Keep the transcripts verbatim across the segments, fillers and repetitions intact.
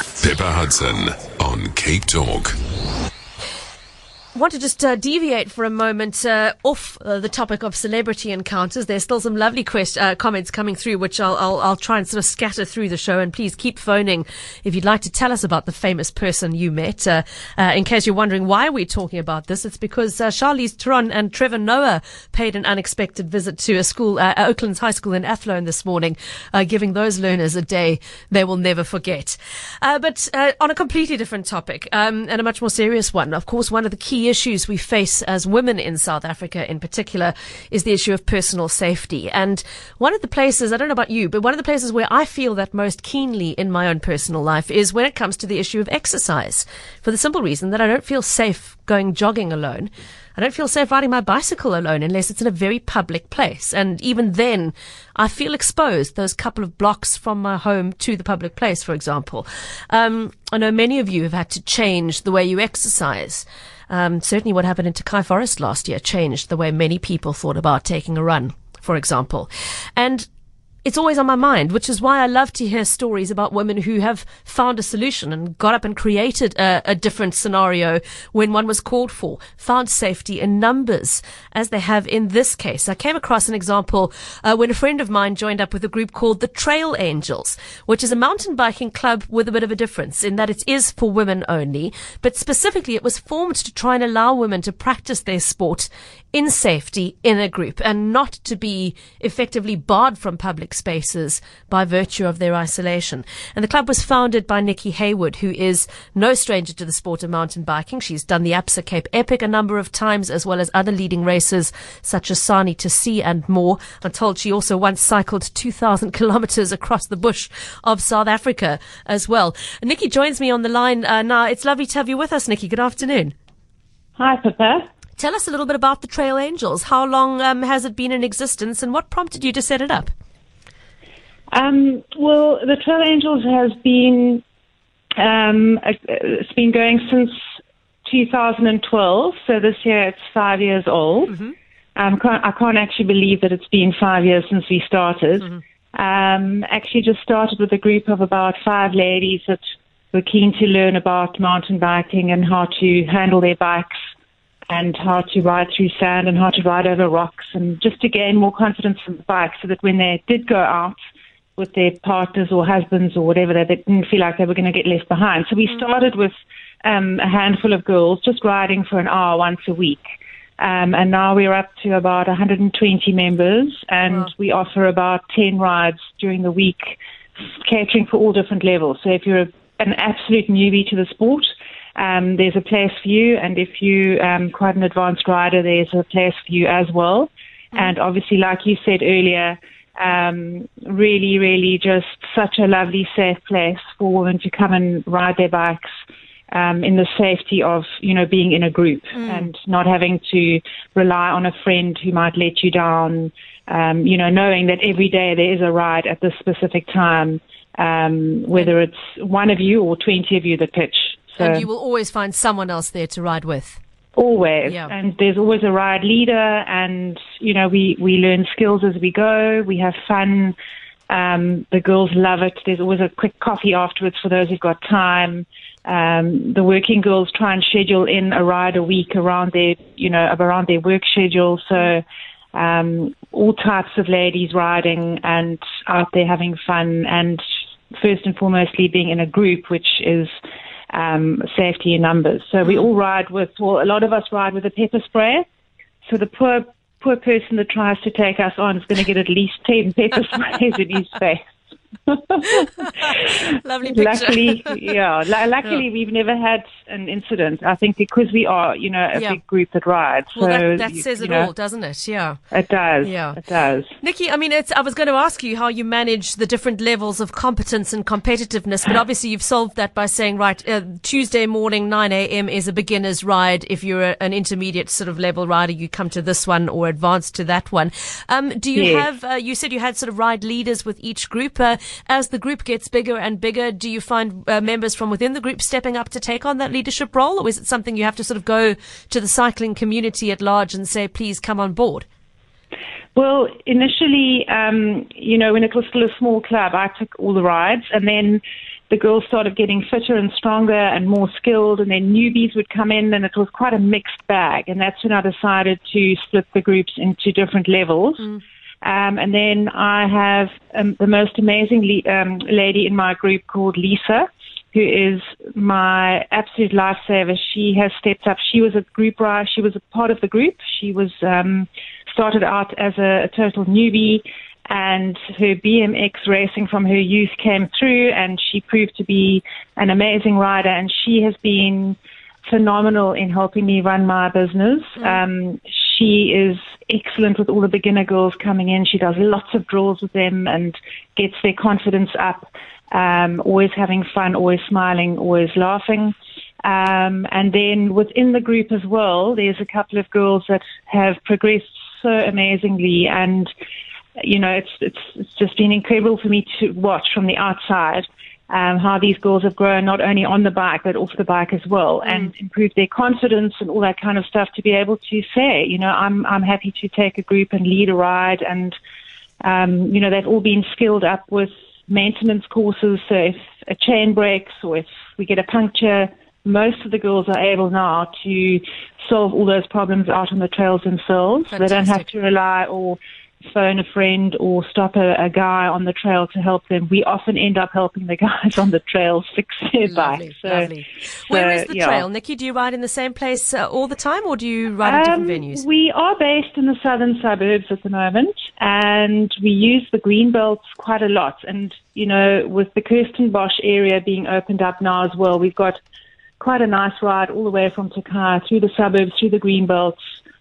Pippa Hudson on Cape Talk. I want to just uh, deviate for a moment uh, off uh, the topic of celebrity encounters. There's still some lovely quest- uh, comments coming through, which I'll, I'll, I'll try and sort of scatter through the show. And please keep phoning if you'd like to tell us about the famous person you met. Uh, uh, in case you're wondering why we're talking about this, it's because uh, Charlize Theron and Trevor Noah paid an unexpected visit to a school, uh, Oaklands High School in Athlone this morning, uh, giving those learners a day they will never forget. Uh, but uh, on a completely different topic, um, and a much more serious one, of course, one of the key issues we face as women in South Africa in particular is the issue of personal safety. And one of the places, I don't know about you, but one of the places where I feel that most keenly in my own personal life is when it comes to the issue of exercise, for the simple reason that I don't feel safe going jogging alone. I don't feel safe riding my bicycle alone unless it's in a very public place. And even then, I feel exposed those couple of blocks from my home to the public place, for example. Um, I know many of you have had to change the way you exercise. Um, certainly what happened in Takai Forest last year changed the way many people thought about taking a run, for example. And it's always on my mind, which is why I love to hear stories about women who have found a solution and got up and created a, a different scenario when one was called for, found safety in numbers, as they have in this case. I came across an example uh, when a friend of mine joined up with a group called the Trail Angels, which is a mountain biking club with a bit of a difference in that it is for women only, but specifically it was formed to try and allow women to practice their sport in safety in a group and not to be effectively barred from public spaces by virtue of their isolation. And the club was founded by Nikki Hayward, who is no stranger to the sport of mountain biking. She's done the Absa Cape Epic a number of times, as well as other leading races such as Sani to Sea and more. I'm told she also once cycled two thousand kilometers across the bush of South Africa as well. Nikki joins me on the line uh, now. It's lovely to have you with us, Nikki. Good afternoon. Hi, Pippa. Tell us a little bit about the Trail Angels. How long um, has it been in existence, and what prompted you to set it up? Um, well, the Trail Angels has been um, it's been going since two thousand twelve. So this year it's five years old. Mm-hmm. Um, can't, I can't actually believe that it's been five years since we started. Mm-hmm. Um, actually, just started with a group of about five ladies that were keen to learn about mountain biking and how to handle their bikes, and how to ride through sand and how to ride over rocks, and just to gain more confidence from the bike so that when they did go out with their partners or husbands or whatever, they didn't feel like they were going to get left behind. So we mm-hmm. started with um, a handful of girls just riding for an hour once a week. Um, and now we're up to about one hundred twenty members, and wow. we offer about ten rides during the week, catering for all different levels. So if you're a, an absolute newbie to the sport, Um, there's a place for you, and if you're um, quite an advanced rider, there's a place for you as well. Mm-hmm. And obviously, like you said earlier, um, really, really just such a lovely, safe place for women to come and ride their bikes um, in the safety of, you know, being in a group mm. and not having to rely on a friend who might let you down, um, you know, knowing that every day there is a ride at this specific time, um, whether it's one of you or twenty of you that pitch. So, and you will always find someone else there to ride with. Always. Yeah. And there's always a ride leader, and, you know, we, we learn skills as we go. We have fun. Um, the girls love it. There's always a quick coffee afterwards for those who've got time. Um, the working girls try and schedule in a ride a week around their, you know, around their work schedule. So um, all types of ladies riding and out there having fun, and first and foremostly being in a group, which is Um, safety in numbers. So we all ride with, well, a lot of us ride with a pepper spray. So the poor poor person that tries to take us on is going to get at least ten pepper sprays in his face. Lovely picture. Luckily, yeah. L- luckily, yeah. we've never had an incident. I think because we are, you know, a yeah. big group that rides. Well, so that, that you, says you it know, all, doesn't it? Yeah. It does. Yeah. It does. Nikki, I mean, it's, I was going to ask you how you manage the different levels of competence and competitiveness, but obviously you've solved that by saying, right, uh, Tuesday morning, nine a.m. is a beginner's ride. If you're a, an intermediate sort of level rider, you come to this one, or advanced to that one. Um, do you yes. have, uh, you said you had sort of ride leaders with each group. Uh, as the group gets bigger and bigger, do you find uh, members from within the group stepping up to take on that leadership role, or is it something you have to sort of go to the cycling community at large and say, please come on board? Well, initially, um, you know, when it was still a small club, I took all the rides, and then the girls started getting fitter and stronger and more skilled, and then newbies would come in, and it was quite a mixed bag. And that's when I decided to split the groups into different levels. Mm. Um, and then I have um, the most amazing le- um, lady in my group called Lisa, who is my absolute lifesaver. She has stepped up. She was a group rider. She was a part of the group. She was um, started out as a, a total newbie, and her B M X racing from her youth came through, and she proved to be an amazing rider. And she has been phenomenal in helping me run my business. Mm. Um, she is excellent with all the beginner girls coming in. She does lots of drills with them and gets their confidence up. Um, always having fun, always smiling, always laughing. Um, and then within the group as well, there's a couple of girls that have progressed so amazingly, and you know, it's it's it's just been incredible for me to watch from the outside um, how these girls have grown, not only on the bike but off the bike as well, mm. and improved their confidence and all that kind of stuff. To be able to say, you know, I'm I'm happy to take a group and lead a ride, and um, you know, they've all been skilled up with maintenance courses. So if a chain breaks or if we get a puncture, most of the girls are able now to solve all those problems out on the trails themselves. Fantastic. They don't have to rely or phone a friend or stop a, a guy on the trail to help them. We often end up helping the guys on the trail fix their lovely, bike. So, lovely. Where so, is the yeah. trail? Nikki, do you ride in the same place uh, all the time, or do you ride at um, different venues? We are based in the southern suburbs at the moment, and we use the green belts quite a lot. And, you know, with the Kirstenbosch area being opened up now as well, we've got quite a nice ride all the way from Takai through the suburbs, through the green belts,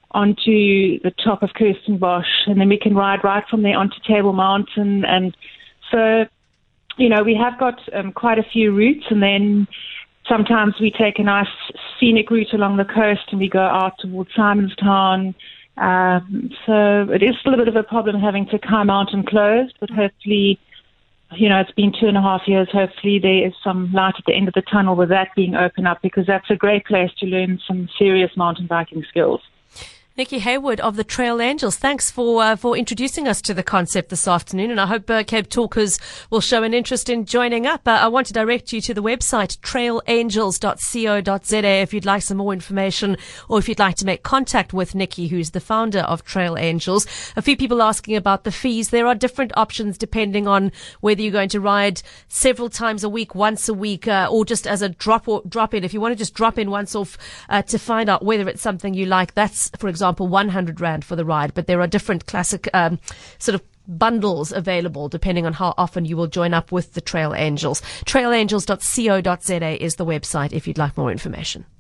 onto the top of Kirstenbosch, and then we can ride right from there onto Table Mountain. And so, you know, we have got um, quite a few routes, and then sometimes we take a nice scenic route along the coast and we go out towards Simonstown. Um, so it is still a bit of a problem having Takai Mountain closed, but hopefully, you know, it's been two and a half years. Hopefully there is some light at the end of the tunnel with that being open up, because that's a great place to learn some serious mountain biking skills. Nikki Hayward of the Trail Angels, thanks for uh, for introducing us to the concept this afternoon, and I hope uh, Cape Talkers will show an interest in joining up. Uh, I want to direct you to the website trail angels dot co dot za if you'd like some more information, or if you'd like to make contact with Nikki, who's the founder of Trail Angels. A few people asking about the fees. There are different options depending on whether you're going to ride several times a week, once a week, uh, or just as a drop or drop in. If you want to just drop in once off uh, to find out whether it's something you like, that's, for example, example, one hundred rand for the ride, but there are different classic um, sort of bundles available depending on how often you will join up with the Trail Angels. trail angels dot co dot za is the website if you'd like more information.